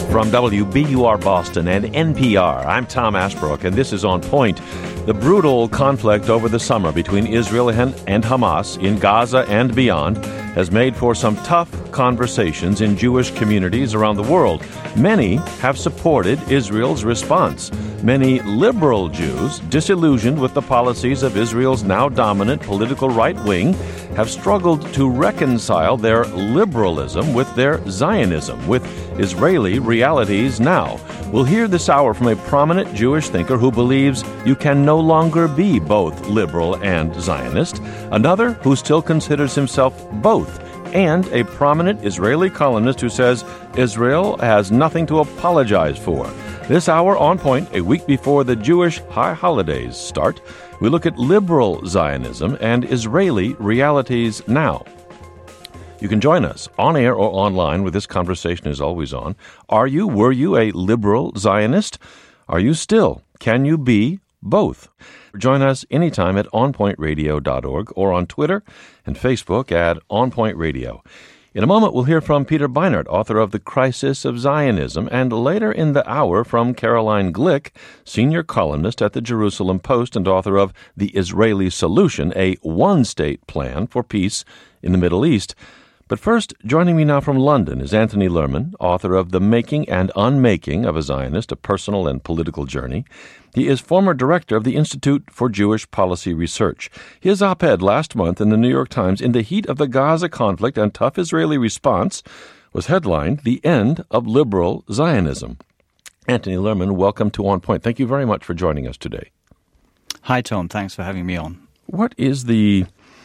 From WBUR Boston and NPR, I'm Tom Ashbrook, and this is On Point. The brutal conflict over the summer between Israel and Hamas in Gaza and beyond has made for some tough conversations in Jewish communities around the world. Many have supported Israel's response. Many liberal Jews, disillusioned with the policies of Israel's now dominant political right wing, have struggled to reconcile their liberalism with their Zionism, with Israeli realities now. We'll hear this hour from a prominent Jewish thinker who believes you can no longer be both liberal and Zionist, another who still considers himself both, and a prominent Israeli columnist who says Israel has nothing to apologize for. This hour, On Point, a week before the Jewish high holidays start, we look at liberal Zionism and Israeli realities now. You can join us on air or online, where this conversation is always on. Were you a liberal Zionist? Are you still? Can you be both? Join us anytime at onpointradio.org or on Twitter and Facebook at onpointradio. In a moment, we'll hear from Peter Beinart, author of The Crisis of Zionism, and later in the hour from Caroline Glick, senior columnist at the Jerusalem Post and author of The Israeli Solution, a one-state plan for peace in the Middle East. But first, joining me now from London is Anthony Lerman, author of The Making and Unmaking of a Zionist, a Personal and Political Journey. He is former director of the Institute for Jewish Policy Research. His op-ed last month in the New York Times, in the heat of the Gaza conflict and tough Israeli response, was headlined, The End of Liberal Zionism. Anthony Lerman, welcome to On Point. Thank you very much for joining us today. Hi, Tom. Thanks for having me on. What is the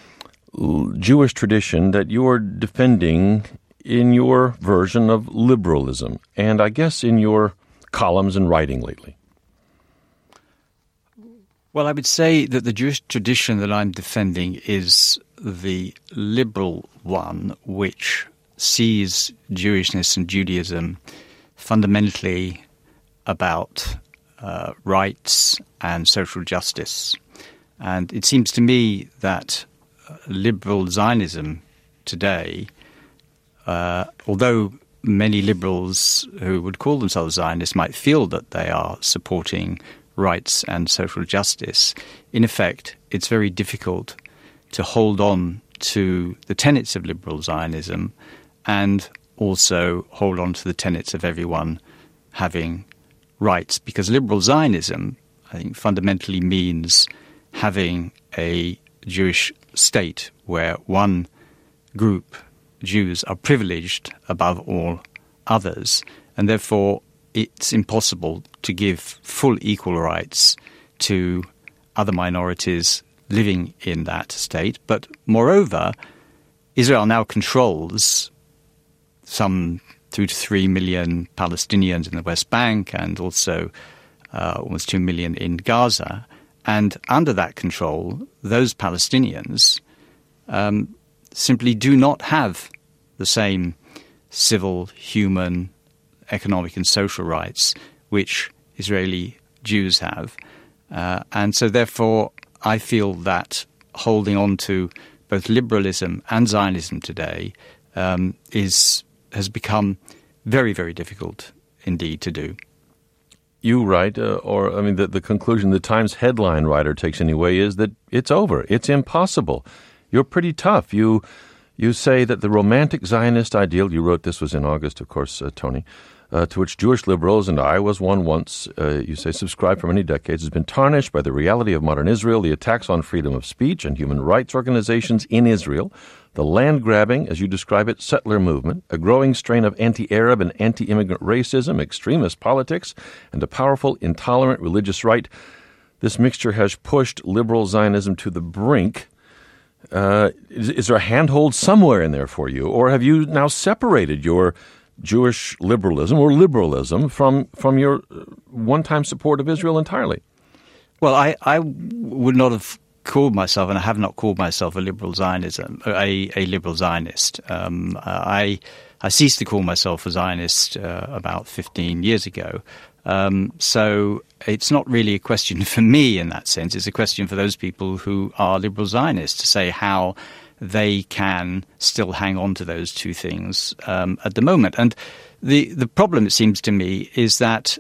Jewish tradition that you are defending in your version of liberalism, and I guess in your columns and writing lately? Well, I would say that the Jewish tradition that I'm defending is the liberal one, which sees Jewishness and Judaism fundamentally about rights and social justice. And it seems to me that liberal Zionism today, although many liberals who would call themselves Zionists might feel that they are supporting rights and social justice, in effect, it's very difficult to hold on to the tenets of liberal Zionism and also hold on to the tenets of everyone having rights, because liberal Zionism, I think, fundamentally means having a Jewish state where one group, Jews, are privileged above all others, and therefore it's impossible to give full equal rights to other minorities living in that state. But moreover, Israel now controls some 2 to 3 million Palestinians in the West Bank and also almost 2 million in Gaza. And under that control, those Palestinians simply do not have the same civil, human, economic and social rights which Israeli Jews have. And so therefore, I feel that holding on to both liberalism and Zionism today has become very, very difficult indeed to do. You write, the conclusion the Times headline writer takes anyway is that it's over. It's impossible. You're pretty tough. You say that the romantic Zionist ideal, you wrote this was in August, of course, Tony, to which Jewish liberals, and I was one once, you say, subscribed for many decades, has been tarnished by the reality of modern Israel, the attacks on freedom of speech and human rights organizations in Israel, the land-grabbing, as you describe it, settler movement, a growing strain of anti-Arab and anti-immigrant racism, extremist politics, and a powerful, intolerant religious right. This mixture has pushed liberal Zionism to the brink. Is there a handhold somewhere in there for you? Or have you now separated your Jewish liberalism or liberalism from your one-time support of Israel entirely? Well, I would not have called myself, and I have not called myself a liberal Zionism, a liberal Zionist. I ceased to call myself a Zionist about 15 years ago. So it's not really a question for me in that sense. It's a question for those people who are liberal Zionists to say how they can still hang on to those two things at the moment. And the problem, it seems to me, is that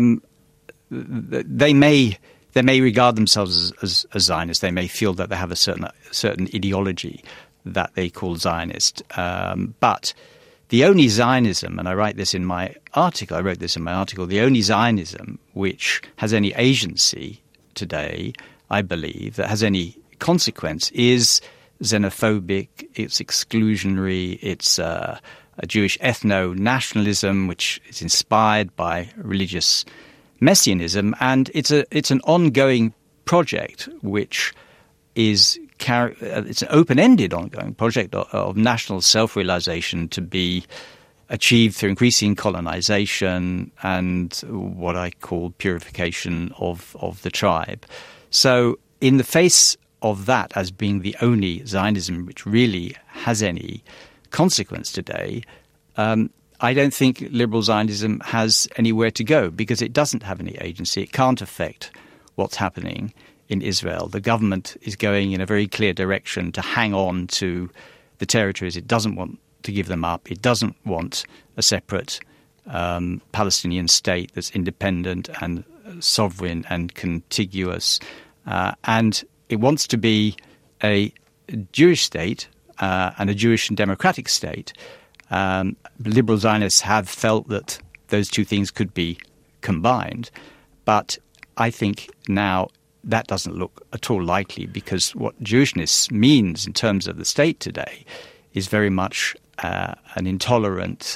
they may regard themselves as Zionists. They may feel that they have a certain ideology that they call Zionist. But the only Zionism, and I wrote this in my article, the only Zionism which has any agency today, I believe, that has any consequence, is xenophobic, it's exclusionary, it's a Jewish ethno-nationalism which is inspired by religious messianism, and it's an ongoing project which is it's an open-ended ongoing project of national self-realization to be achieved through increasing colonization and what I call purification of the tribe. So in the face of that as being the only Zionism which really has any consequence today, I don't think liberal Zionism has anywhere to go because it doesn't have any agency. It can't affect what's happening in Israel. The government is going in a very clear direction to hang on to the territories. It doesn't want to give them up. It doesn't want a separate Palestinian state that's independent and sovereign and contiguous. And it wants to be a Jewish state and a Jewish and democratic state. Liberal Zionists have felt that those two things could be combined. But I think now that doesn't look at all likely, because what Jewishness means in terms of the state today is very much an intolerant,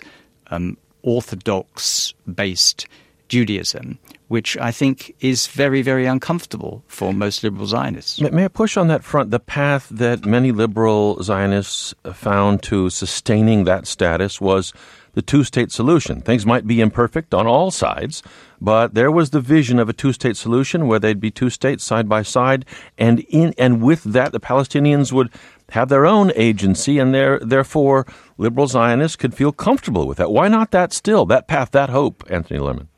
orthodox-based Judaism, which I think is very, very uncomfortable for most liberal Zionists. May I push on that front? The path that many liberal Zionists found to sustaining that status was the two-state solution. Things might be imperfect on all sides, but there was the vision of a two-state solution where they'd be two states side by side, and with that, the Palestinians would have their own agency, and therefore liberal Zionists could feel comfortable with that. Why not that path, that hope, Anthony Lerman?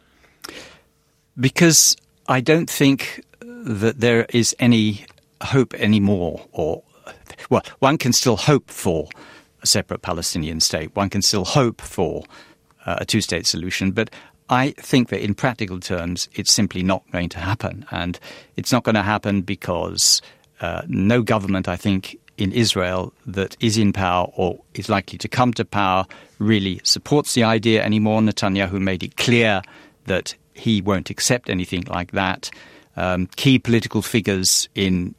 Because I don't think that there is any hope anymore. One can still hope for a separate Palestinian state. One can still hope for a two-state solution. But I think that in practical terms, it's simply not going to happen. And it's not going to happen because no government, I think, in Israel that is in power or is likely to come to power really supports the idea anymore. Netanyahu made it clear that he won't accept anything like that. Key political figures in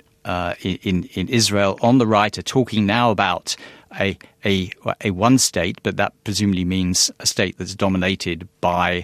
Israel on the right are talking now about a one state, but that presumably means a state that's dominated by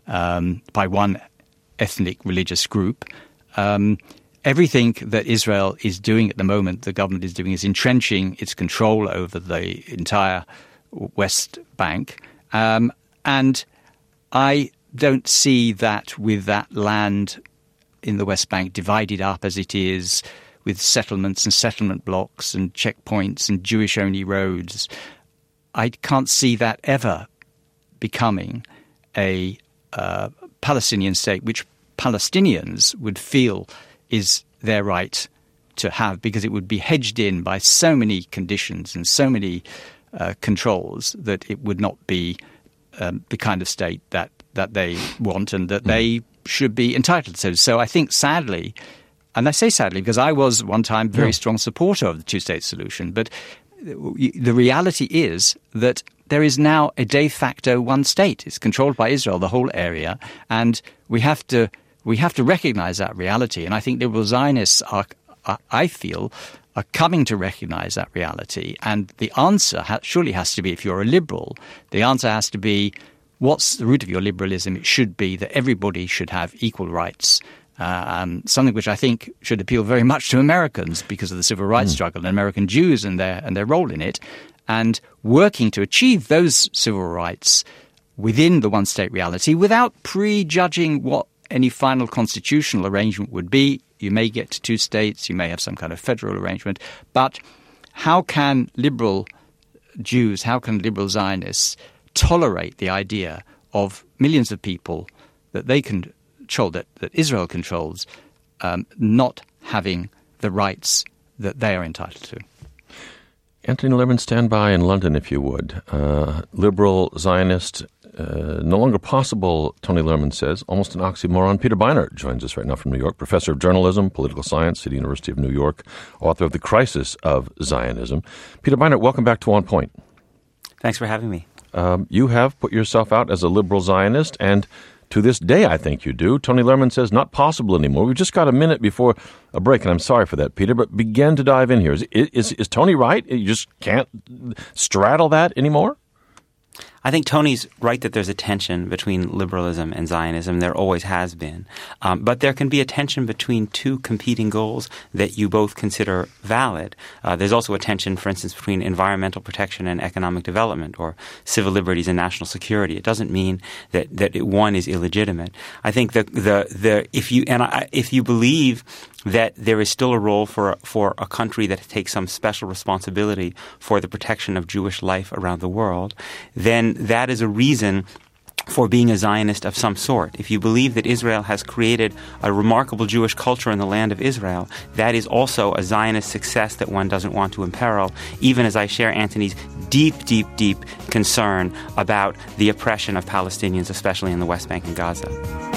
one ethnic religious group. Everything that Israel is doing at the moment, the government is doing, is entrenching its control over the entire West Bank. And I don't see that with that land in the West Bank divided up as it is, with settlements and settlement blocks and checkpoints and Jewish-only roads. I can't see that ever becoming a Palestinian state, which Palestinians would feel is their right to have, because it would be hedged in by so many conditions and so many controls that it would not be the kind of state that they want and that they should be entitled to. So I think sadly, and I say sadly because I was one time a very strong supporter of the two-state solution, but the reality is that there is now a de facto one state. It's controlled by Israel, the whole area, and we have to recognize that reality. And I think liberal Zionists I feel, are coming to recognize that reality. And the answer surely has to be, if you're a liberal, the answer has to be, what's the root of your liberalism? It should be that everybody should have equal rights. Something which I think should appeal very much to Americans because of the civil rights struggle and American Jews and their role in it, and working to achieve those civil rights within the one-state reality without prejudging what any final constitutional arrangement would be. You may get to two states, you may have some kind of federal arrangement, but how can liberal Jews, how can liberal Zionists tolerate the idea of millions of people that they control, that Israel controls, not having the rights that they are entitled to? Anthony Lerman, stand by in London, if you would. Liberal Zionist, no longer possible, Tony Lerman says. Almost an oxymoron. Peter Beinart joins us right now from New York, professor of journalism, political science at the University of New York, author of The Crisis of Zionism. Peter Beinart, welcome back to On Point. Thanks for having me. You have put yourself out as a liberal Zionist, and to this day, I think you do. Tony Lerman says not possible anymore. We've just got a minute before a break, and I'm sorry for that, Peter, but begin to dive in here. Is Tony right? You just can't straddle that anymore? I think Tony's right that there's a tension between liberalism and Zionism. There always has been. But there can be a tension between two competing goals that you both consider valid. There's also a tension, for instance, between environmental protection and economic development, or civil liberties and national security. It doesn't mean that one is illegitimate. I think if you believe that there is still a role for a country that takes some special responsibility for the protection of Jewish life around the world, then that is a reason for being a Zionist of some sort. If you believe that Israel has created a remarkable Jewish culture in the land of Israel, that is also a Zionist success that one doesn't want to imperil, even as I share Anthony's deep, deep, deep concern about the oppression of Palestinians, especially in the West Bank and Gaza.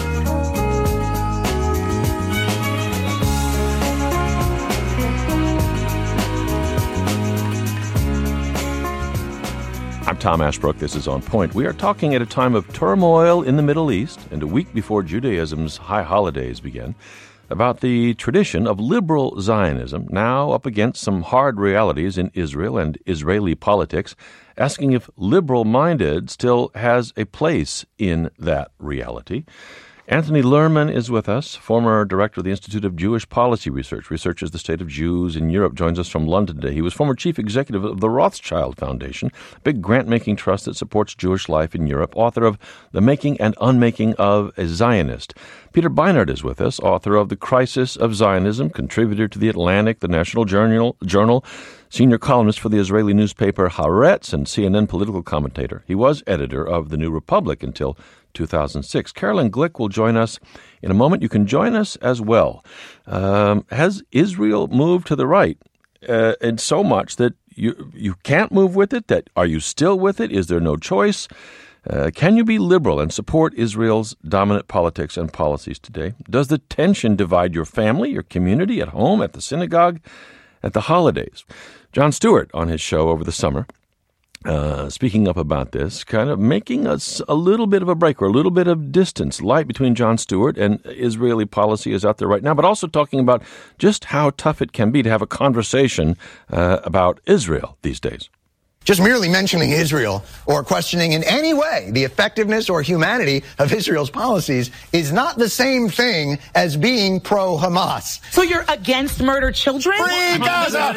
I'm Tom Ashbrook. This is On Point. We are talking at a time of turmoil in the Middle East and a week before Judaism's high holidays begin about the tradition of liberal Zionism, now up against some hard realities in Israel and Israeli politics, asking if liberal-minded still has a place in that reality. Anthony Lerman is with us, former director of the Institute of Jewish Policy Research, researches the state of Jews in Europe, joins us from London today. He was former chief executive of the Rothschild Foundation, a big grant-making trust that supports Jewish life in Europe, author of The Making and Unmaking of a Zionist. Peter Beinart is with us, author of The Crisis of Zionism, contributor to The Atlantic, the National Journal, senior columnist for the Israeli newspaper Haaretz, and CNN political commentator. He was editor of The New Republic until 2006. Carolyn Glick will join us in a moment. You can join us as well. Has Israel moved to the right in so much that you can't move with it? That are you still with it? Is there no choice? Can you be liberal and support Israel's dominant politics and policies today? Does the tension divide your family, your community, at home, at the synagogue, at the holidays? Jon Stewart on his show over the summer, speaking up about this, kind of making us a little bit of a break or a little bit of distance. Light between Jon Stewart and Israeli policy is out there right now, but also talking about just how tough it can be to have a conversation about Israel these days. Just merely mentioning Israel or questioning in any way the effectiveness or humanity of Israel's policies is not the same thing as being pro-Hamas. So you're against murdered children? Free Gaza!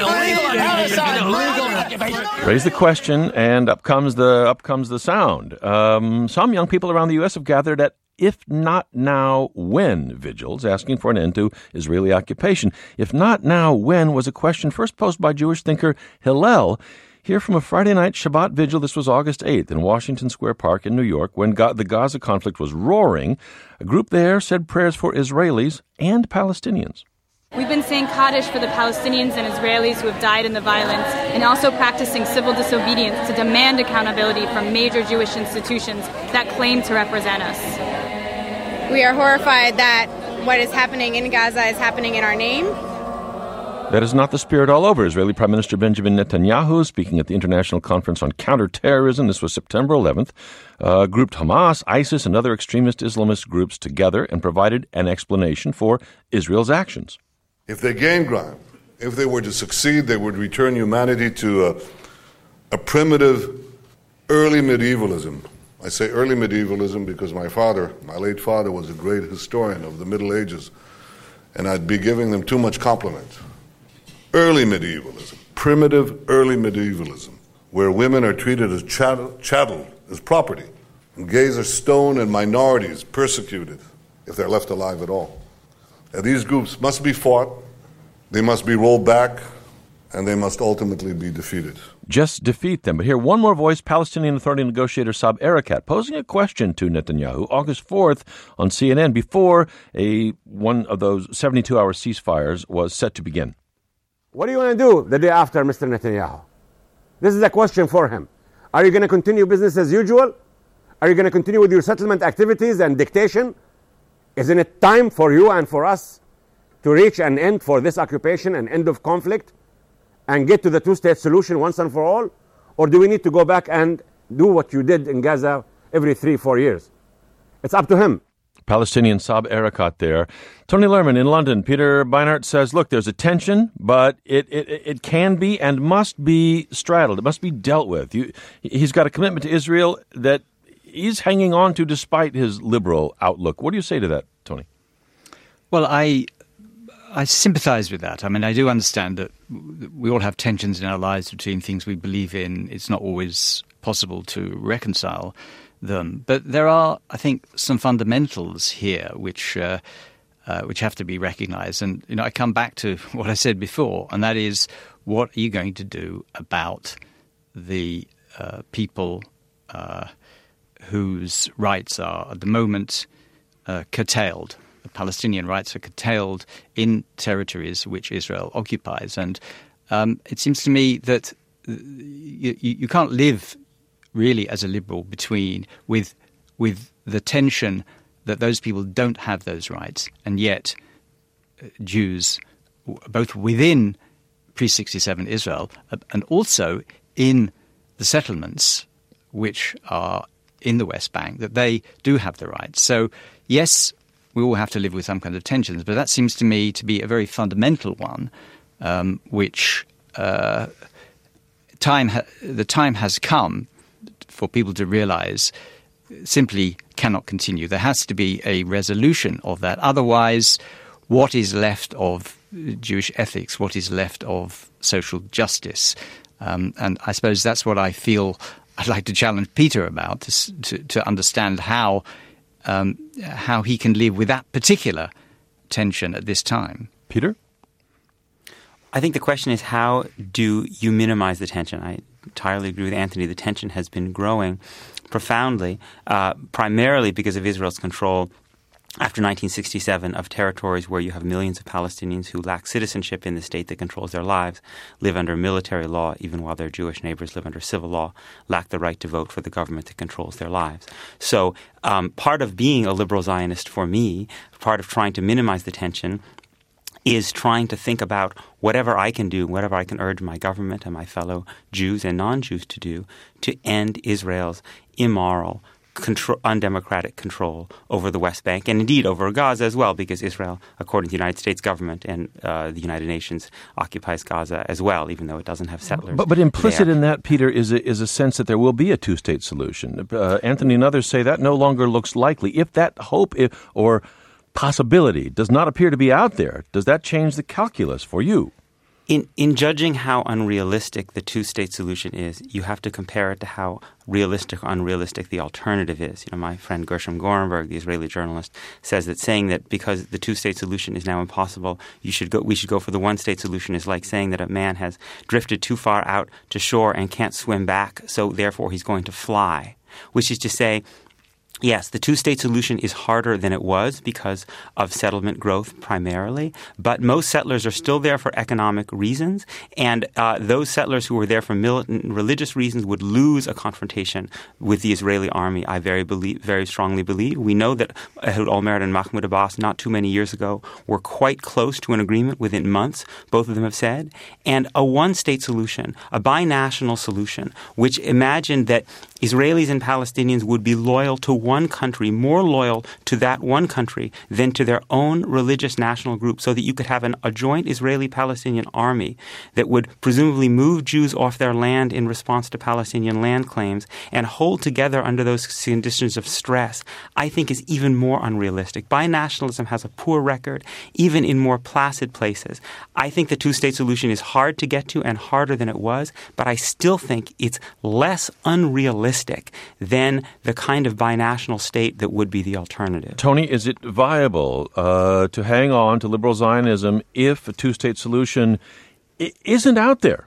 Raise the question, and up comes the sound. Some young people around the U.S. have gathered at If Not Now, When vigils, asking for an end to Israeli occupation. If not now, when was a question first posed by Jewish thinker Hillel here from a Friday night Shabbat vigil. This was August 8th in Washington Square Park in New York when the Gaza conflict was roaring. A group there said prayers for Israelis and Palestinians. We've been saying Kaddish for the Palestinians and Israelis who have died in the violence, and also practicing civil disobedience to demand accountability from major Jewish institutions that claim to represent us. We are horrified that what is happening in Gaza is happening in our name. That is not the spirit all over. Israeli Prime Minister Benjamin Netanyahu, speaking at the International Conference on Counterterrorism, this was September 11th, grouped Hamas, ISIS, and other extremist Islamist groups together and provided an explanation for Israel's actions. If they gain ground, if they were to succeed, they would return humanity to a primitive early medievalism. I say early medievalism because my late father, was a great historian of the Middle Ages, and I'd be giving them too much compliment. Early medievalism, primitive early medievalism, where women are treated as chattel, as property, and gays are stoned and minorities persecuted if they're left alive at all. And these groups must be fought, they must be rolled back, and they must ultimately be defeated. Just defeat them. But here, one more voice, Palestinian Authority negotiator Saeb Erekat, posing a question to Netanyahu August 4th on CNN before one of those 72-hour ceasefires was set to begin. What do you want to do the day after, Mr. Netanyahu? This is a question for him. Are you going to continue business as usual? Are you going to continue with your settlement activities and dictation? Isn't it time for you and for us to reach an end for this occupation, an end of conflict, and get to the two-state solution once and for all? Or do we need to go back and do what you did in Gaza every 3-4 years? It's up to him. Palestinian Saeb Erekat there. Tony Lerman in London. Peter Beinart says, look, there's a tension, but it can be and must be straddled. It must be dealt with. He's got a commitment to Israel that he's hanging on to despite his liberal outlook. What do you say to that, Tony? Well, I sympathize with that. I mean, I do understand that we all have tensions in our lives between things we believe in. It's not always possible to reconcile them. But there are, I think, some fundamentals here which have to be recognized. And, I come back to what I said before, and that is, what are you going to do about the people whose rights are at the moment curtailed? The Palestinian rights are curtailed in territories which Israel occupies. And it seems to me that you can't live really as a liberal with the tension that those people don't have those rights, and yet Jews, both within pre-67 Israel and also in the settlements which are in the West Bank, that they do have the rights. So, yes, we all have to live with some kind of tensions, but that seems to me to be a very fundamental one, which the time has come for people to realize simply cannot continue. There has to be a resolution of that. Otherwise, what is left of Jewish ethics? What is left of social justice? And I suppose that's what I feel I'd like to challenge Peter about, to understand how he can live with that particular tension at this time. Peter? I think the question is, how do you minimize the tension? I entirely agree with Anthony. The tension has been growing profoundly, primarily because of Israel's control after 1967 of territories where you have millions of Palestinians who lack citizenship in the state that controls their lives, live under military law even while their Jewish neighbors live under civil law, lack the right to vote for the government that controls their lives. So part of being a liberal Zionist for me, part of trying to minimize the tension, is trying to think about whatever I can do, whatever I can urge my government and my fellow Jews and non-Jews to do to end Israel's immoral, undemocratic control over the West Bank and indeed over Gaza as well, because Israel, according to the United States government and the United Nations, occupies Gaza as well, even though it doesn't have settlers. But implicit in that, Peter, is a sense that there will be a two-state solution. Anthony and others say that no longer looks likely. If that hope or possibility does not appear to be out there, does that change the calculus for you? In judging how unrealistic the two-state solution is, you have to compare it to how realistic or unrealistic the alternative is. My friend Gershom Gorenberg, the Israeli journalist, says that saying that because the two-state solution is now impossible, we should go for the one-state solution is like saying that a man has drifted too far out to shore and can't swim back, so therefore he's going to fly, which is to say, yes, the two-state solution is harder than it was because of settlement growth primarily, but most settlers are still there for economic reasons, and those settlers who were there for militant and religious reasons would lose a confrontation with the Israeli army, I very strongly believe. We know that Ehud Olmert and Mahmoud Abbas not too many years ago were quite close to an agreement within months, both of them have said, and a one-state solution, a binational solution, which imagined that Israelis and Palestinians would be loyal to one country, more loyal to that one country than to their own religious national group, so that you could have a joint Israeli-Palestinian army that would presumably move Jews off their land in response to Palestinian land claims and hold together under those conditions of stress, I think is even more unrealistic. Binationalism has a poor record, even in more placid places. I think the two-state solution is hard to get to and harder than it was, but I still think it's less unrealistic than the kind of binational state that would be the alternative. Tony, is it viable to hang on to liberal Zionism if a two-state solution isn't out there?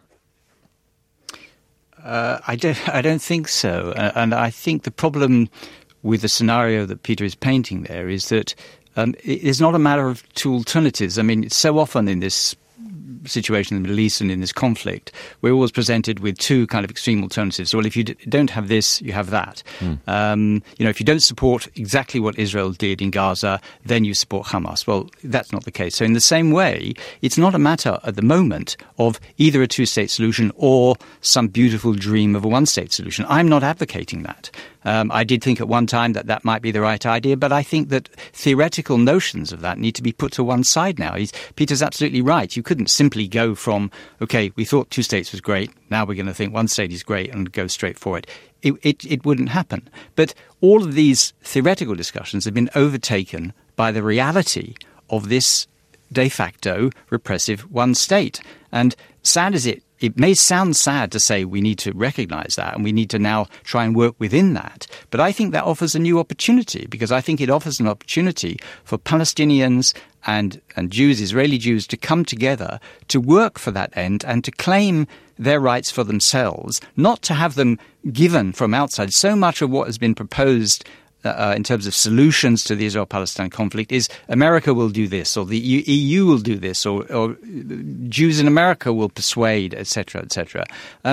I don't think so. And I think the problem with the scenario that Peter is painting there is that it is not a matter of two alternatives. I mean, so often in this situation in the Middle East and in this conflict, we're always presented with two kind of extreme alternatives. Well, if you don't have this, you have that. If you don't support exactly what Israel did in Gaza, then you support Hamas. Well, that's not the case. So in the same way, it's not a matter at the moment of either a two-state solution or some beautiful dream of a one-state solution. I'm not advocating that. I did think at one time that might be the right idea, but I think that theoretical notions of that need to be put to one side now. Peter's absolutely right. You couldn't simply go from, okay, we thought two states was great, now we're going to think one state is great and go straight for it. It wouldn't happen. But all of these theoretical discussions have been overtaken by the reality of this de facto repressive one state. And sad as it may sound sad to say we need to recognize that and we need to now try and work within that. But I think that offers a new opportunity, because I think it offers an opportunity for Palestinians and Jews, Israeli Jews, to come together to work for that end and to claim their rights for themselves, not to have them given from outside. So much of what has been proposed in terms of solutions to the Israel-Palestine conflict is America will do this, or the EU will do this, or Jews in America will persuade, etc., etc.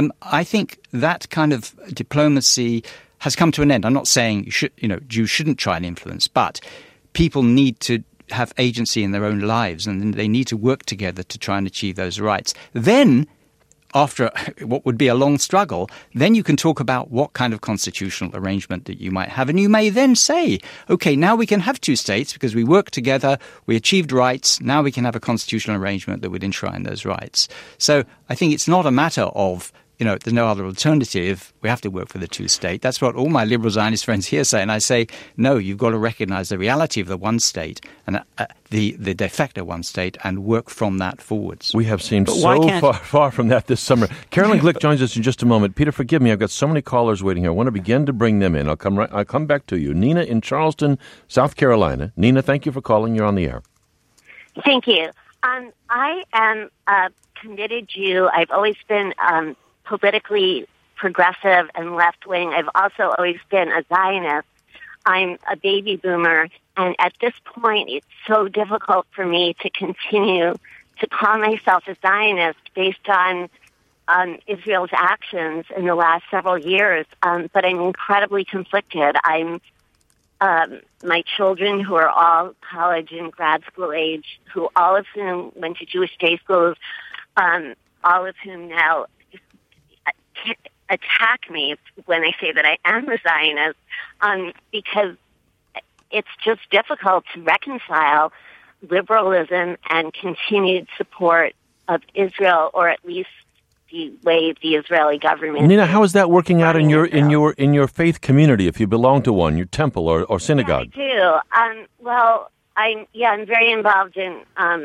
I think that kind of diplomacy has come to an end. I'm not saying Jews shouldn't try and influence, but people need to have agency in their own lives, and they need to work together to try and achieve those rights. Then, after what would be a long struggle, then you can talk about what kind of constitutional arrangement that you might have. And you may then say, okay, now we can have two states because we worked together, we achieved rights, now we can have a constitutional arrangement that would enshrine those rights. So I think it's not a matter of, there's no other alternative. We have to work for the two-state. That's what all my liberal Zionist friends here say. And I say, no, you've got to recognize the reality of the one state and the de facto one state and work from that forwards. We have seemed so far from that this summer. Carolyn Glick joins us in just a moment. Peter, forgive me. I've got so many callers waiting here. I want to begin to bring them in. I'll come back to you. Nina in Charleston, South Carolina. Nina, thank you for calling. You're on the air. Thank you. I am a committed Jew. I've always been politically progressive and left-wing. I've also always been a Zionist. I'm a baby boomer, and at this point, it's so difficult for me to continue to call myself a Zionist based on Israel's actions in the last several years. But I'm incredibly conflicted. My children, who are all college and grad school age, who all of whom went to Jewish day schools, all of whom now attack me when I say that I am a Zionist, because it's just difficult to reconcile liberalism and continued support of Israel, or at least the way the Israeli government. Nina, how is that working out in your faith community? If you belong to one, your temple or synagogue? Yeah, I do. I'm very involved in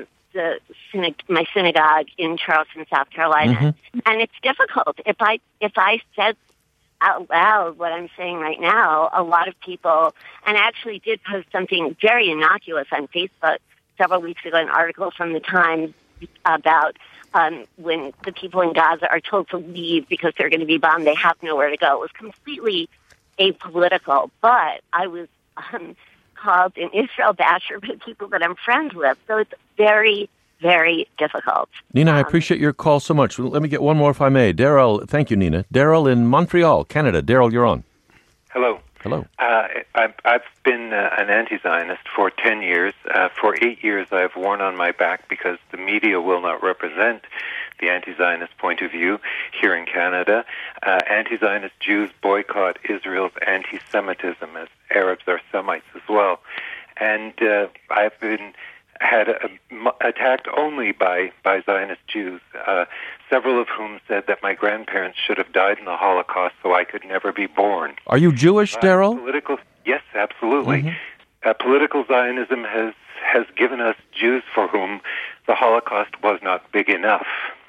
my synagogue in Charleston, South Carolina, and it's difficult. If I said out loud what I'm saying right now, a lot of people, and I actually did post something very innocuous on Facebook several weeks ago, an article from the Times about when the people in Gaza are told to leave because they're going to be bombed, they have nowhere to go. It was completely apolitical, but I was called an Israel basher by people that I'm friends with. So it's very, very difficult. Nina, I appreciate your call so much. Let me get one more if I may. Daryl, thank you, Nina. Daryl in Montreal, Canada. Daryl, you're on. Hello. Hello. I've been an anti-Zionist for 10 years. For 8 years, I've worn on my back because the media will not represent the anti-Zionist point of view here in Canada. Anti-Zionist Jews boycott Israel's anti-Semitism, as Arabs are Semites as well. And I've been attacked only by Zionist Jews, several of whom said that my grandparents should have died in the Holocaust so I could never be born. Are you Jewish, Daryl? Yes, absolutely. Political Zionism has given us Jews for whom the Holocaust was not big enough.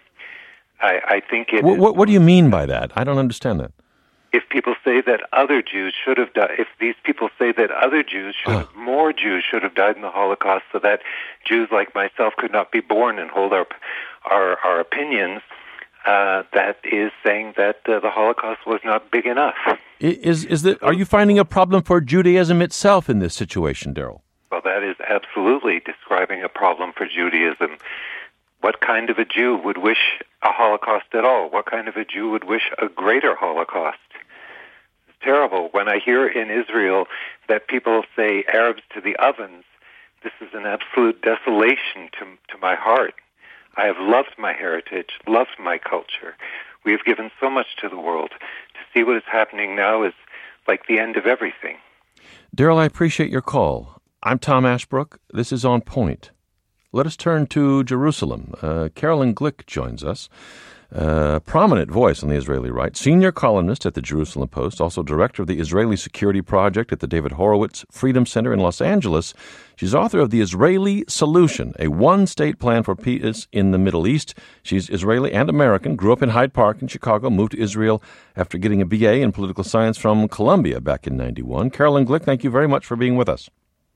I think it. What do you mean by that? I don't understand that. If people say that other Jews should have died, if these people say that other Jews more Jews should have died in the Holocaust so that Jews like myself could not be born and hold our opinions, that is saying that the Holocaust was not big enough. Are you finding a problem for Judaism itself in this situation, Daryl? Well, that is absolutely describing a problem for Judaism. What kind of a Jew would wish a Holocaust at all? What kind of a Jew would wish a greater Holocaust? It's terrible. When I hear in Israel that people say Arabs to the ovens, this is an absolute desolation to my heart. I have loved my heritage, loved my culture. We have given so much to the world. To see what is happening now is like the end of everything. Daryl, I appreciate your call. I'm Tom Ashbrook. This is On Point. Let us turn to Jerusalem. Carolyn Glick joins us, a prominent voice on the Israeli right, senior columnist at the Jerusalem Post, also director of the Israeli Security Project at the David Horowitz Freedom Center in Los Angeles. She's author of The Israeli Solution, a one-state plan for peace in the Middle East. She's Israeli and American, grew up in Hyde Park in Chicago, moved to Israel after getting a BA in political science from Columbia back in 91. Carolyn Glick, thank you very much for being with us.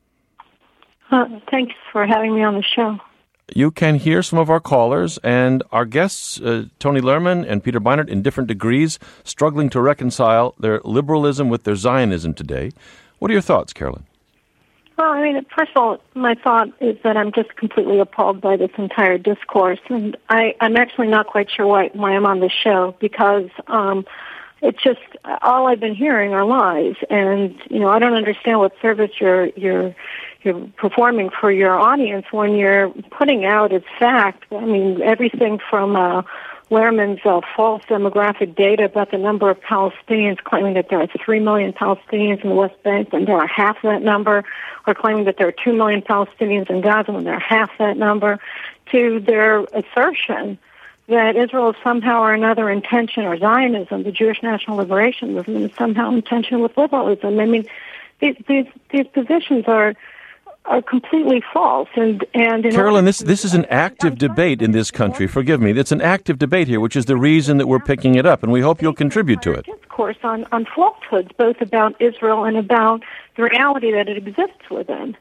Thanks for having me on the show. You can hear some of our callers and our guests, Tony Lerman and Peter Beinart, in different degrees, struggling to reconcile their liberalism with their Zionism today. What are your thoughts, Carolyn? Well, I mean, first of all, my thought is that I'm just completely appalled by this entire discourse, and I'm actually not quite sure why I'm on this show, because it's just all I've been hearing are lies, and I don't understand what service you're performing for your audience when you're putting out as fact. I mean, everything from Lerman's false demographic data about the number of Palestinians, claiming that there are 3 million Palestinians in the West Bank when there are half that number, or claiming that there are 2 million Palestinians in Gaza when there are half that number, to their assertion that Israel is somehow or another in tension, or Zionism, the Jewish National Liberation Movement, is somehow in tension with liberalism. I mean, these positions are completely false. And Carolyn, this is an active debate in this country. Forgive me. It's an active debate here, which is the reason that we're picking it up, and we hope you'll contribute to it. Discourse on falsehoods, both about Israel and about the reality that it exists within.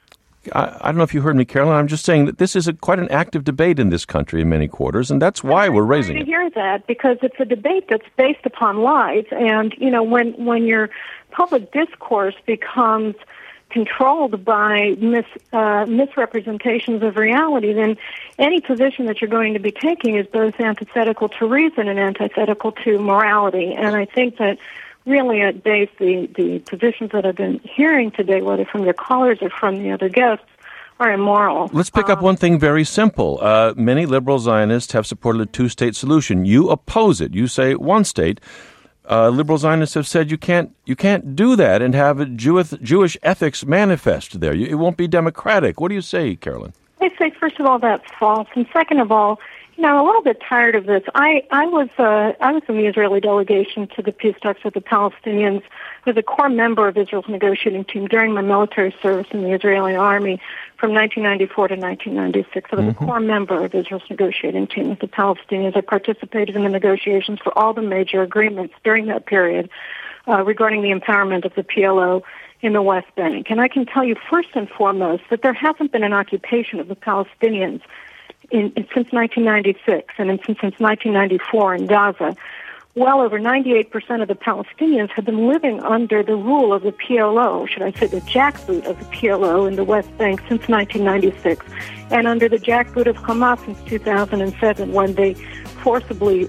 I don't know if you heard me, Carolyn. I'm just saying that this is quite an active debate in this country in many quarters, and that's why we're raising it. I'm sorry to hear that, because it's a debate that's based upon lies, and when your public discourse becomes controlled by misrepresentations of reality, then any position that you're going to be taking is both antithetical to reason and antithetical to morality. And I think that really at base, the positions that I've been hearing today, whether from your callers or from the other guests, are immoral. Let's pick up one thing very simple. Many liberal Zionists have supported a two-state solution. You oppose it. You say one state. Liberal Zionists have said you can't do that and have a Jewish ethics manifest there. It won't be democratic. What do you say, Carolyn? I say, first of all, that's false, and second of all, I'm a little bit tired of this. I was in the Israeli delegation to the peace talks with the Palestinians. I was a core member of Israel's negotiating team during my military service in the Israeli army from 1994 to 1996. I was a core member of Israel's negotiating team with the Palestinians. I participated in the negotiations for all the major agreements during that period regarding the empowerment of the PLO in the West Bank. And I can tell you first and foremost that there hasn't been an occupation of the Palestinians since 1996 and since 1994 in Gaza. Well over 98% of the Palestinians have been living under the rule of the PLO, should I say the jackboot of the PLO in the West Bank since 1996, and under the jackboot of Hamas since 2007 when they forcibly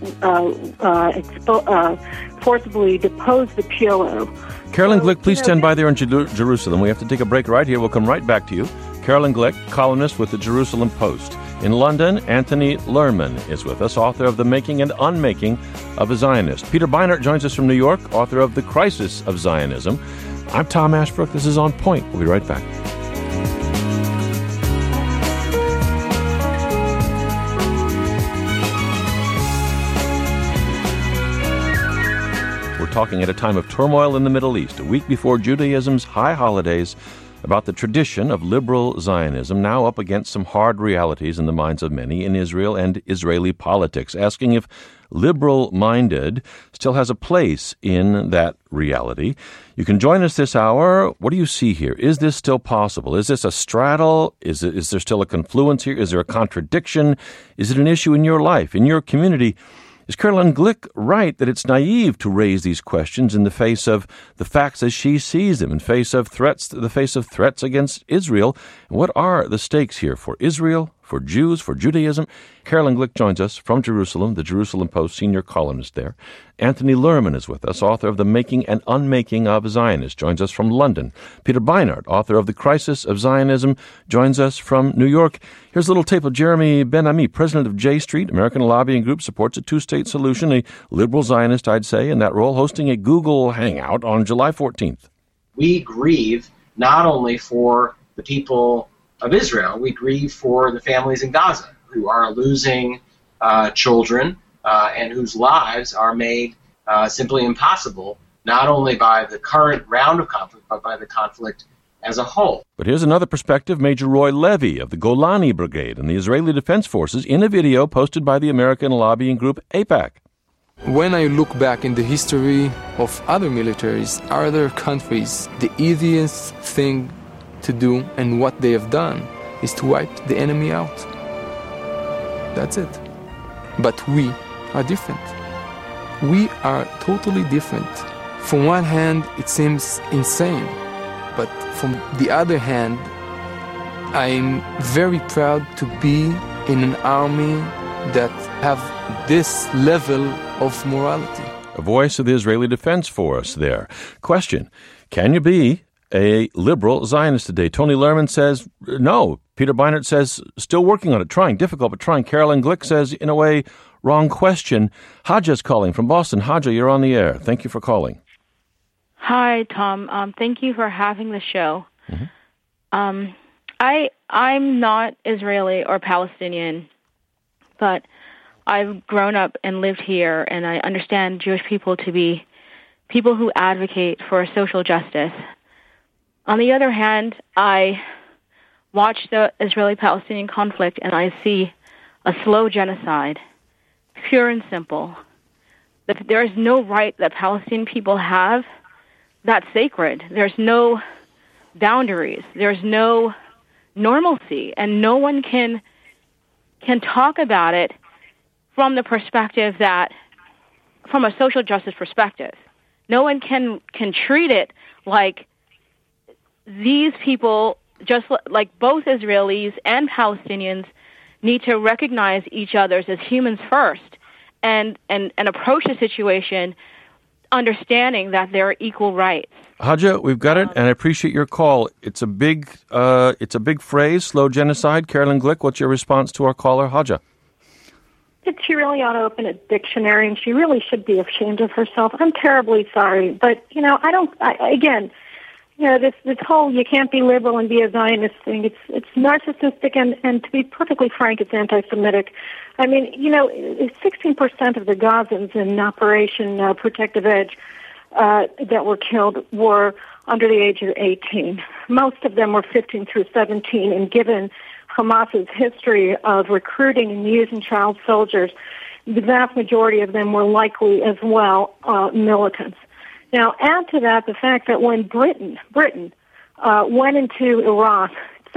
deposed the PLO. Carolyn Glick, please stand by there in Jerusalem. We have to take a break right here. We'll come right back to you. Carolyn Glick, columnist with the Jerusalem Post. In London, Anthony Lerman is with us, author of The Making and Unmaking of a Zionist. Peter Beinart joins us from New York, author of The Crisis of Zionism. I'm Tom Ashbrook. This is On Point. We'll be right back. We're talking at a time of turmoil in the Middle East, a week before Judaism's high holidays, about the tradition of liberal Zionism now up against some hard realities in the minds of many in Israel and Israeli politics, asking if liberal-minded still has a place in that reality. You can join us this hour. What do you see here? Is this still possible? Is this a straddle? Is there still a confluence here? Is there a contradiction? Is it an issue in your life, in your community? Is Carolyn Glick right that it's naive to raise these questions in the face of the facts as she sees them, in the face of threats against Israel? And what are the stakes here for Israel, for Jews, for Judaism. Caroline Glick joins us from Jerusalem, the Jerusalem Post senior columnist there. Anthony Lerman is with us, author of The Making and Unmaking of Zionists, joins us from London. Peter Beinart, author of The Crisis of Zionism, joins us from New York. Here's a little tape of Jeremy Ben-Ami, president of J Street, American lobbying group, supports a two-state solution, a liberal Zionist, I'd say, in that role, hosting a Google Hangout on July 14th. We grieve not only for the people of Israel, we grieve for the families in Gaza who are losing children and whose lives are made simply impossible, not only by the current round of conflict, but by the conflict as a whole. But here's another perspective. Major Roy Levy of the Golani Brigade and the Israeli Defense Forces in a video posted by the American lobbying group AIPAC. When I look back in the history of other militaries, other countries, the easiest thing to do and what they have done is to wipe the enemy out. That's it. But we are different. We are totally different. From one hand, it seems insane, but from the other hand, I'm very proud to be in an army that have this level of morality. A voice of the Israeli Defense Force there. Question, can you be a liberal Zionist today? Tony Lerman says no. Peter Beinart says still working on it, trying, difficult, but trying. Caroline Glick says, in a way, wrong question. Haja's calling from Boston. Haja, you're on the air. Thank you for calling. Hi, Tom. Thank you for having the show. Mm-hmm. I'm not Israeli or Palestinian, but I've grown up and lived here, and I understand Jewish people to be people who advocate for social justice. On the other hand, I watch the Israeli-Palestinian conflict, and I see a slow genocide, pure and simple. That there is no right that Palestinian people have that's sacred. There's no boundaries. There's no normalcy, and no one can talk about it from the perspective that, from a social justice perspective. No one can treat it like these people, just like both Israelis and Palestinians, need to recognize each other as humans first and approach the situation understanding that there are equal rights. Haja, we've got it, and I appreciate your call. It's a big phrase, slow genocide. Caroline Glick, what's your response to our caller, Haja? That she really ought to open a dictionary, and she really should be ashamed of herself. I'm terribly sorry, but this whole you can't be liberal and be a Zionist thing, it's narcissistic, and to be perfectly frank, it's anti-Semitic. I mean, 16% of the Gazans in Operation Protective Edge that were killed were under the age of 18. Most of them were 15 through 17, and given Hamas's history of recruiting and using child soldiers, the vast majority of them were likely as well militants. Now, add to that the fact that when Britain went into Iraq,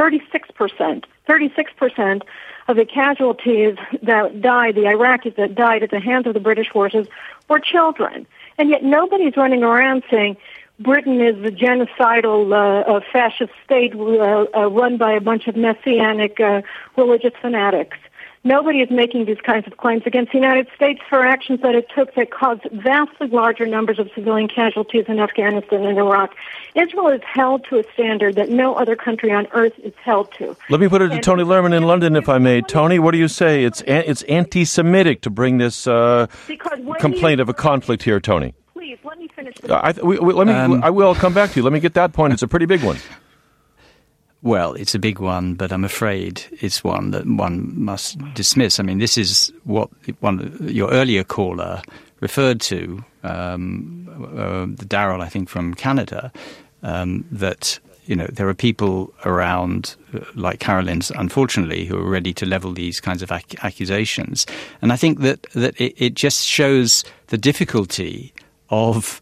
36% of the casualties that died, the Iraqis that died at the hands of the British forces, were children. And yet nobody's running around saying Britain is a genocidal fascist state run by a bunch of messianic religious fanatics. Nobody is making these kinds of claims against the United States for actions that it took that caused vastly larger numbers of civilian casualties in Afghanistan and Iraq. Israel is held to a standard that no other country on earth is held to. Let me put it to Tony Lerman in London, if I may. Tony, what do you say? It's anti-Semitic to bring this complaint of a conflict here, Tony. Please, let me finish. I will come back to you. Let me get that point. It's a pretty big one. Well, it's a big one, but I'm afraid it's one that one must dismiss. I mean, this is what your earlier caller referred to, Darrell, I think, from Canada, that, there are people around, like Caroline's, unfortunately, who are ready to level these kinds of accusations. And I think that it just shows the difficulty for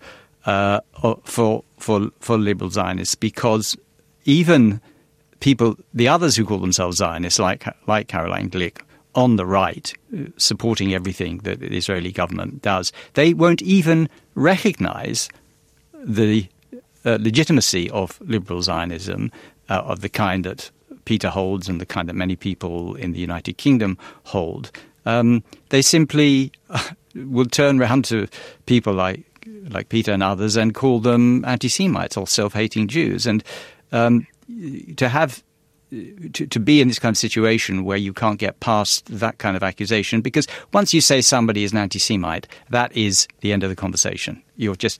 liberal Zionists, because even people, the others who call themselves Zionists, like Caroline Glick, on the right, supporting everything that the Israeli government does, they won't even recognize the legitimacy of liberal Zionism of the kind that Peter holds and the kind that many people in the United Kingdom hold. They simply will turn around to people like Peter and others and call them anti-Semites or self-hating Jews. And to be in this kind of situation where you can't get past that kind of accusation, because once you say somebody is an anti-Semite, that is the end of the conversation. It's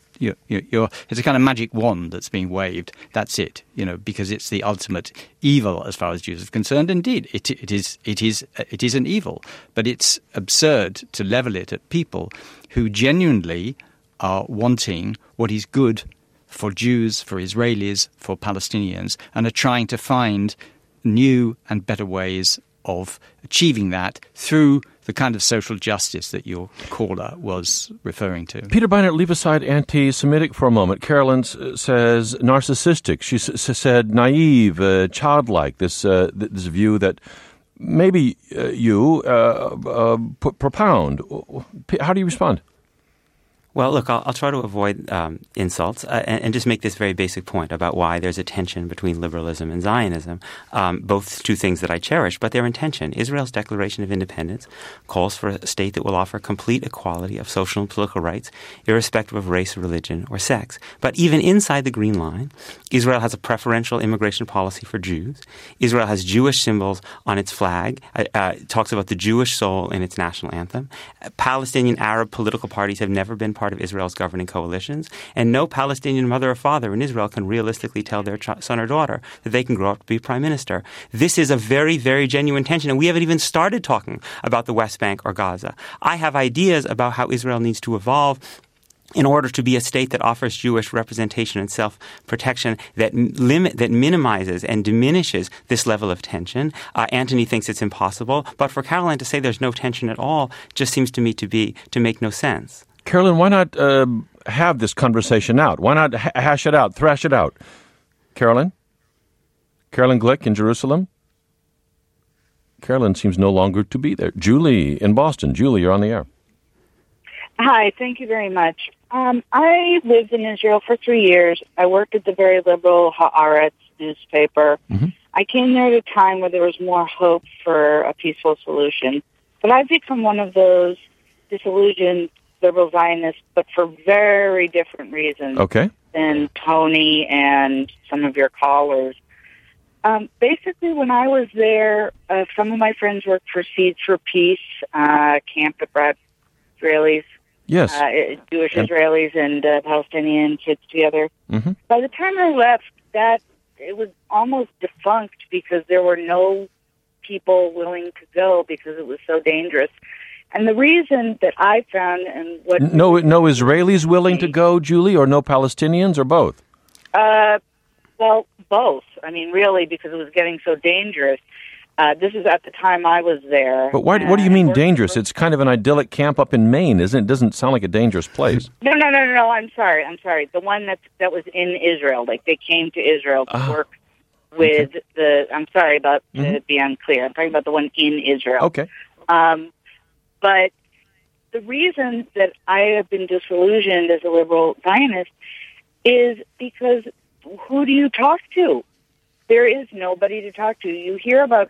a kind of magic wand that's being waved. That's it, because it's the ultimate evil as far as Jews are concerned. Indeed, it is an evil, but it's absurd to level it at people who genuinely are wanting what is good for Jews, for Israelis, for Palestinians, and are trying to find new and better ways of achieving that through the kind of social justice that your caller was referring to. Peter Beinart, leave aside anti-Semitic for a moment. Carolyn says narcissistic. She said naive, childlike, this view that maybe you propound. How do you respond? Well, look, I'll try to avoid insults and just make this very basic point about why there's a tension between liberalism and Zionism, both two things that I cherish, but they're in tension. Israel's Declaration of Independence calls for a state that will offer complete equality of social and political rights, irrespective of race, religion, or sex. But even inside the Green Line, Israel has a preferential immigration policy for Jews. Israel has Jewish symbols on its flag. It talks about the Jewish soul in its national anthem. Palestinian Arab political parties have never been part of Israel's governing coalitions, and no Palestinian mother or father in Israel can realistically tell their son or daughter that they can grow up to be prime minister. This is a very, very genuine tension, and we haven't even started talking about the West Bank or Gaza. I have ideas about how Israel needs to evolve in order to be a state that offers Jewish representation and self-protection that minimizes and diminishes this level of tension. Antony thinks it's impossible, but for Caroline to say there's no tension at all just seems to me to make no sense. Carolyn, why not have this conversation out? Why not hash it out, thrash it out? Carolyn? Carolyn Glick in Jerusalem? Carolyn seems no longer to be there. Julie in Boston. Julie, you're on the air. Hi, thank you very much. I lived in Israel for 3 years. I worked at the very liberal Haaretz newspaper. Mm-hmm. I came there at a time where there was more hope for a peaceful solution. But I've become one of those disillusioned liberal Zionists, but for very different reasons than Tony and some of your callers. Basically, when I was there, some of my friends worked for Seeds for Peace, camp that brought Israelis, Jewish Israelis and Palestinian kids together. Mm-hmm. By the time I left, it was almost defunct because there were no people willing to go because it was so dangerous. And the reason that I found and what... No Israelis willing to go, Julie, or no Palestinians, or both? Well, both. I mean, really, because it was getting so dangerous. This is at the time I was there. But what do you mean dangerous? It's kind of an idyllic camp up in Maine, isn't it? It doesn't sound like a dangerous place. No. I'm sorry. The one that was in Israel. Like, they came to Israel to work with the... I'm sorry about to be unclear. I'm talking about the one in Israel. Okay. But the reason that I have been disillusioned as a liberal Zionist is because who do you talk to? There is nobody to talk to. You hear about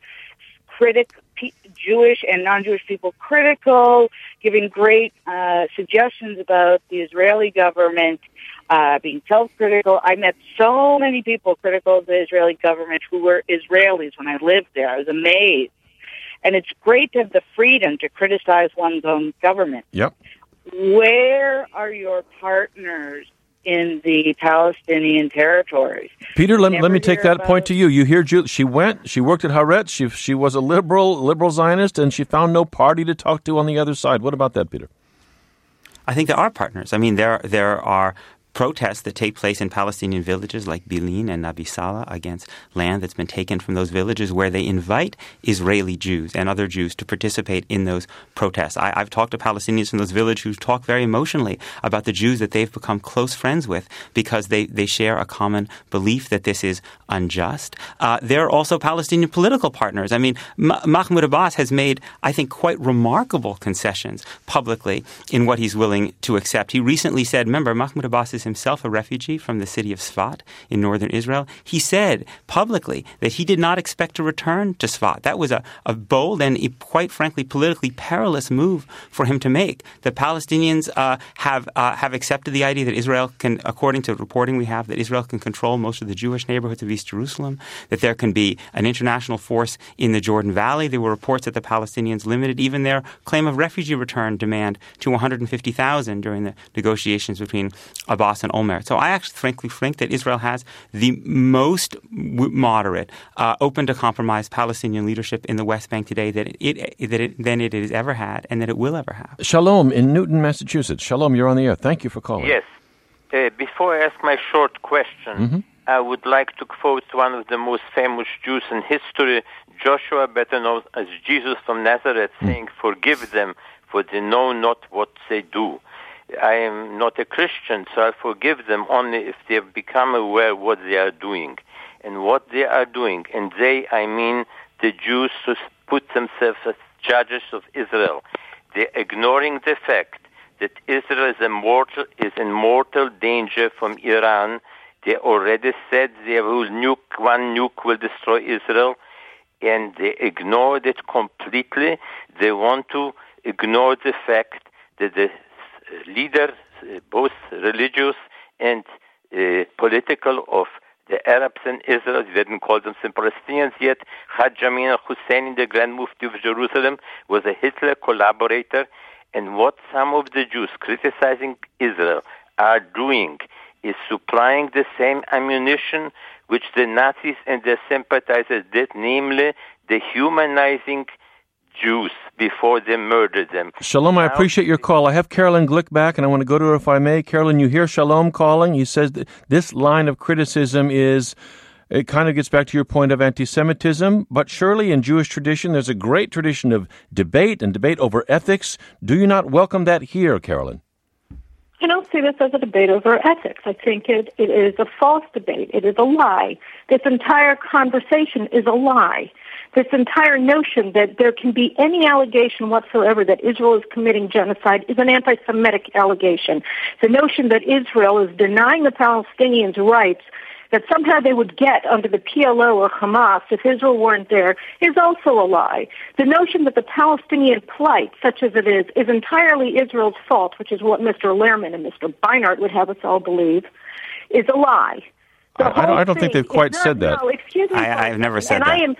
Jewish and non-Jewish people critical, giving great suggestions about the Israeli government, being self-critical. I met so many people critical of the Israeli government who were Israelis when I lived there. I was amazed. And it's great to have the freedom to criticize one's own government. Yep. Where are your partners in the Palestinian territories? Peter, let me take that point to you. You hear she worked at Haaretz. She was a liberal Zionist, and she found no party to talk to on the other side. What about that, Peter? I think there are partners. I mean, there are protests that take place in Palestinian villages like Bilin and Nabi Salah against land that's been taken from those villages, where they invite Israeli Jews and other Jews to participate in those protests. I've talked to Palestinians in those villages who talk very emotionally about the Jews that they've become close friends with because they share a common belief that this is unjust. There are also Palestinian political partners. I mean, Mahmoud Abbas has made, I think, quite remarkable concessions publicly in what he's willing to accept. He recently said, remember, Mahmoud Abbas is himself a refugee from the city of Sfat in northern Israel. He said publicly that he did not expect to return to Sfat. That was a bold and, quite frankly, politically perilous move for him to make. The Palestinians have accepted the idea that Israel can, according to reporting we have, that Israel can control most of the Jewish neighborhoods of East Jerusalem, that there can be an international force in the Jordan Valley. There were reports that the Palestinians limited even their claim of refugee return demand to 150,000 during the negotiations between Abbas and Olmert. So I actually frankly think that Israel has the most moderate, open to compromise Palestinian leadership in the West Bank today that it has ever had and that it will ever have. Shalom in Newton, Massachusetts. Shalom, you're on the air. Thank you for calling. Yes. Before I ask my short question, I would like to quote one of the most famous Jews in history, Joshua, better known as Jesus from Nazareth, saying, "Forgive them, for they know not what they do." I am not a Christian, so I forgive them only if they have become aware of what they are doing. And what they are doing, and they, I mean the Jews who put themselves as judges of Israel, they're ignoring the fact that Israel is in mortal danger from Iran. They already said one nuke will destroy Israel, and they ignored it completely. They want to ignore the fact that the leaders, both religious and political, of the Arabs in Israel, they didn't call them Palestinians yet, Haj Amin al-Husseini, the Grand Mufti of Jerusalem, was a Hitler collaborator. And what some of the Jews criticizing Israel are doing is supplying the same ammunition which the Nazis and their sympathizers did, namely dehumanizing Jews before they murdered them. Shalom, I appreciate your call. I have Carolyn Glick back, and I want to go to her if I may. Carolyn, you hear Shalom calling. He says that this line of criticism it kind of gets back to your point of anti-Semitism, but surely in Jewish tradition there's a great tradition of debate and debate over ethics. Do you not welcome that here, Carolyn? I don't see this as a debate over ethics. I think it is a false debate. It is a lie. This entire conversation is a lie. This entire notion that there can be any allegation whatsoever that Israel is committing genocide is an anti-Semitic allegation. The notion that Israel is denying the Palestinians' rights that somehow they would get under the PLO or Hamas if Israel weren't there is also a lie. The notion that the Palestinian plight, such as it is entirely Israel's fault, which is what Mr. Lehrman and Mr. Beinart would have us all believe, is a lie. I don't think they've quite said that. No, excuse me. I've never said that. I am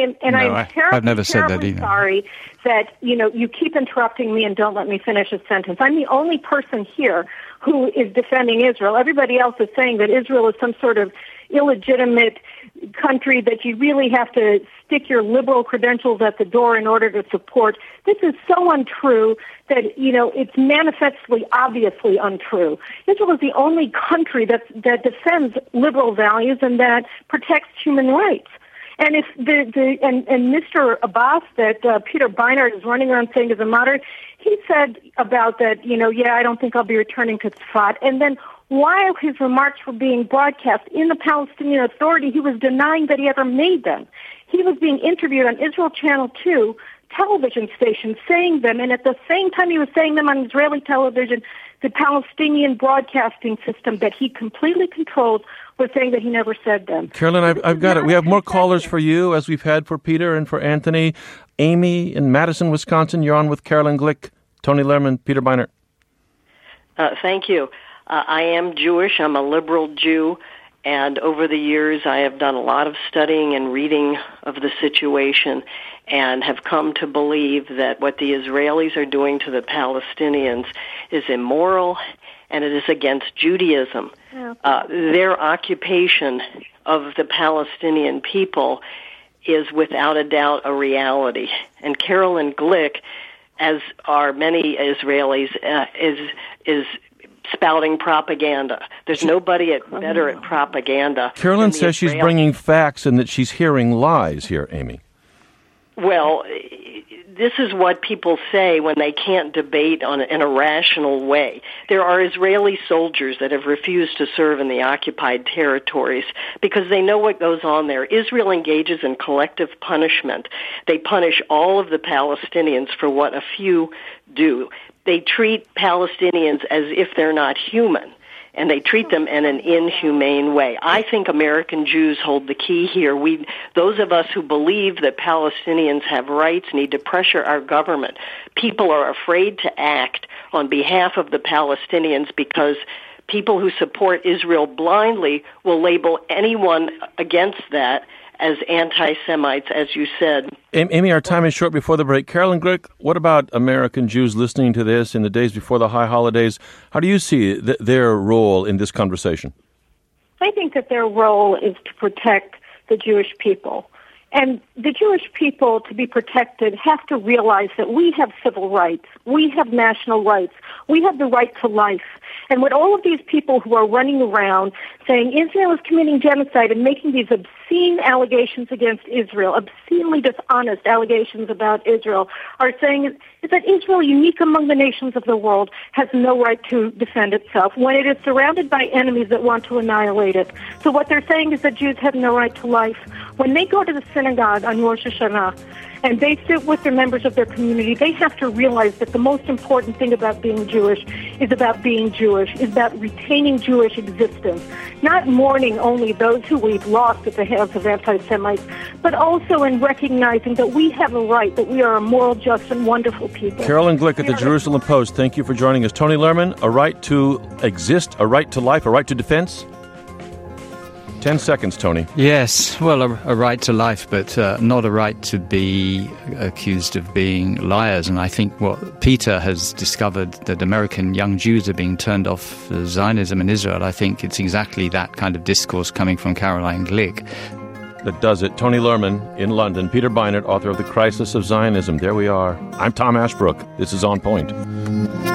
I've never said that either. Sorry that you keep interrupting me and don't let me finish a sentence. I'm the only person here who is defending Israel. Everybody else is saying that Israel is some sort of illegitimate country that you really have to stick your liberal credentials at the door in order to support. This is so untrue that, it's manifestly, obviously untrue. Israel is the only country that defends liberal values and that protects human rights. And if and Mr. Abbas, that Peter Beinart is running around saying is a moderate, he said about that, I don't think I'll be returning to Tzfat. And then while his remarks were being broadcast in the Palestinian Authority, he was denying that he ever made them. He was being interviewed on Israel Channel 2 television station saying them, and at the same time he was saying them on Israeli television, the Palestinian broadcasting system that he completely controls was saying that he never said them. Carolyn, I've got it. We have more callers for you, as we've had for Peter and for Anthony. Amy in Madison, Wisconsin, you're on with Carolyn Glick, Tony Lehrman, Peter Beinart. Thank you. I am Jewish. I'm a liberal Jew. And over the years, I have done a lot of studying and reading of the situation and have come to believe that what the Israelis are doing to the Palestinians is immoral and it is against Judaism. Their occupation of the Palestinian people is without a doubt a reality. And Carolyn Glick, as are many Israelis, is spouting propaganda. There's nobody better at propaganda. Carolyn says she's bringing facts and that she's hearing lies here, Amy. Well, this is what people say when they can't debate in a rational way. There are Israeli soldiers that have refused to serve in the occupied territories because they know what goes on there. Israel engages in collective punishment. They punish all of the Palestinians for what a few do. They treat Palestinians as if they're not human. and they treat them in an inhumane way. I think American Jews hold the key here. Those of us who believe that Palestinians have rights need to pressure our government. People are afraid to act on behalf of the Palestinians because people who support Israel blindly will label anyone against that as anti-Semites, as you said. Amy, our time is short before the break. Carolyn Glick, what about American Jews listening to this in the days before the high holidays? How do you see their role in this conversation? I think that their role is to protect the Jewish people. And the Jewish people, to be protected, have to realize that we have civil rights. We have national rights. We have the right to life. And with all of these people who are running around saying Israel is committing genocide and making these obscene allegations against Israel, obscenely dishonest allegations about Israel, are saying is that Israel, unique among the nations of the world, has no right to defend itself when it is surrounded by enemies that want to annihilate it. So what they're saying is that Jews have no right to life. When they go to the synagogue on Rosh Hashanah and they sit with the members of their community, they have to realize that the most important thing about being Jewish is about being Jewish, is about retaining Jewish existence, not mourning only those who we've lost at the hands of anti-Semites, but also in recognizing that we have a right, that we are a moral, just, and wonderful people. Carolyn Glick at the Jerusalem Post, thank you for joining us. Tony Lerman, a right to exist, a right to life, a right to defense? 10 seconds, Tony. Yes, well, a right to life, but not a right to be accused of being liars. And I think what Peter has discovered, that American young Jews are being turned off Zionism in Israel, I think it's exactly that kind of discourse coming from Caroline Glick. That does it. Tony Lerman in London. Peter Beinart, author of The Crisis of Zionism. There we are. I'm Tom Ashbrook. This is On Point.